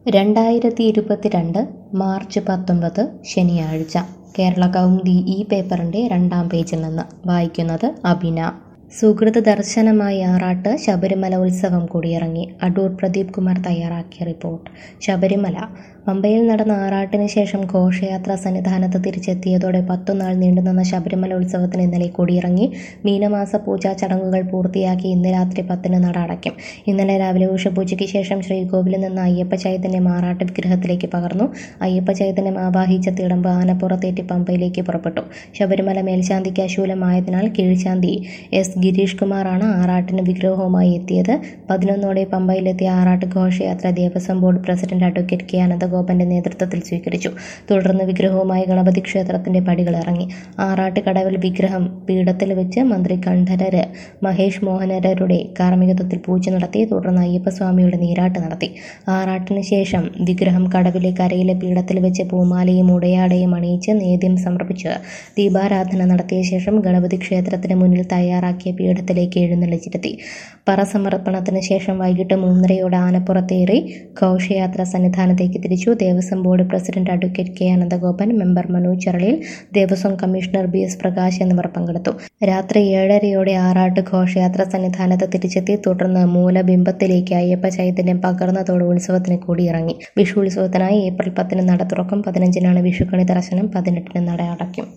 2022 March 19 ശനിയാഴ്ച കേരള കൗമുദി ഈ പേപ്പറിൻ്റെ 2-ാം പേജിൽ നിന്ന് വായിക്കുന്നത് അബിന. സുകൃത ദർശനമായി ആറാട്ട് ശബരിമല ഉത്സവം കൊടിയിറങ്ങി. അടൂർ പ്രദീപ് കുമാർ തയ്യാറാക്കിയ റിപ്പോർട്ട്. ശബരിമല പമ്പയിൽ നടന്ന ആറാട്ടിന് ശേഷം ഘോഷയാത്ര സന്നിധാനത്ത് തിരിച്ചെത്തിയതോടെ 10 നാൾ നീണ്ടുനിന്ന ശബരിമല ഉത്സവത്തിന് ഇന്നലെ കൊടിയിറങ്ങി. മീനമാസ പൂജാ ചടങ്ങുകൾ പൂർത്തിയാക്കി ഇന്ന് രാത്രി 10-ന് നട അടയ്ക്കും. ഇന്നലെ രാവിലെ ഉഷപൂജയ്ക്ക് ശേഷം ശ്രീകോവിലിൽ നിന്ന് അയ്യപ്പ ചൈതന്യം ആറാട്ട് വിഗ്രഹത്തിലേക്ക് പകർന്നു. അയ്യപ്പ ചൈതന്യം ആവാഹിച്ച തിടമ്പ് ആനപ്പുറത്തേറ്റി പമ്പയിലേക്ക് പുറപ്പെട്ടു. ശബരിമല മേൽശാന്തിക്ക് അശൂലമായതിനാൽ കീഴ്ശാന്തി എസ് ഗിരീഷ് കുമാറാണ് ആറാട്ടിന് വിഗ്രഹവുമായി എത്തിയത്. 11-ഓടെ പമ്പയിലെത്തിയ ആറാട്ട് ഘോഷയാത്ര Devaswom board president advocate K അനന്തഗോപന്റെ നേതൃത്വത്തിൽ സ്വീകരിച്ചു. തുടർന്ന് വിഗ്രഹവുമായി ഗണപതി ക്ഷേത്രത്തിന്റെ പടികളിറങ്ങി. ആറാട്ട് കടവിൽ വിഗ്രഹം പീഠത്തിൽ വെച്ച് മന്ത്രി കണ്ഠരര് മഹേഷ് മോഹനരുടെ കാർമ്മികത്വത്തിൽ പൂജ നടത്തി. തുടർന്ന് അയ്യപ്പസ്വാമിയുടെ നീരാട്ട് നടത്തി. ആറാട്ടിന് ശേഷം വിഗ്രഹം കടവിലെ കരയിലെ പീഠത്തിൽ വെച്ച് പൂമാലയും ഉടയാടയും അണിയിച്ച് നേദ്യം സമർപ്പിച്ച് ദീപാരാധന നടത്തിയ ശേഷം ഗണപതി ക്ഷേത്രത്തിന് മുന്നിൽ തയ്യാറാക്കിയ പീഠത്തിലേക്ക് എഴുന്നള്ളിച്ചിരുത്തി. പറസമർപ്പണത്തിന് ശേഷം വൈകിട്ട് 3:30-ഓടെ ആനപ്പുറത്തേറി ഘോഷയാത്ര സന്നിധാനത്തേക്ക് തിരിച്ചു. Devaswom board president advocate K Ananthagopan, member Manoj Charalil, Devaswom commissioner BS Prakash എന്നിവർ പങ്കെടുത്തു. രാത്രി 7:30-ഓടെ ആറാട്ട് ഘോഷയാത്ര സന്നിധാനത്ത് തിരിച്ചെത്തി. തുടർന്ന് മൂലബിംബത്തിലേക്ക് അയ്യപ്പ ചൈതന്യം പകർന്നതോടെ ഉത്സവത്തിന് കൊടിയിറങ്ങി. വിഷു ഉത്സവത്തിനായി ഏപ്രിൽ 10-ന് നട തുറക്കും. 15-നാണ് വിഷുക്കണി ദർശനം. 18-ന് നട അടയ്ക്കും.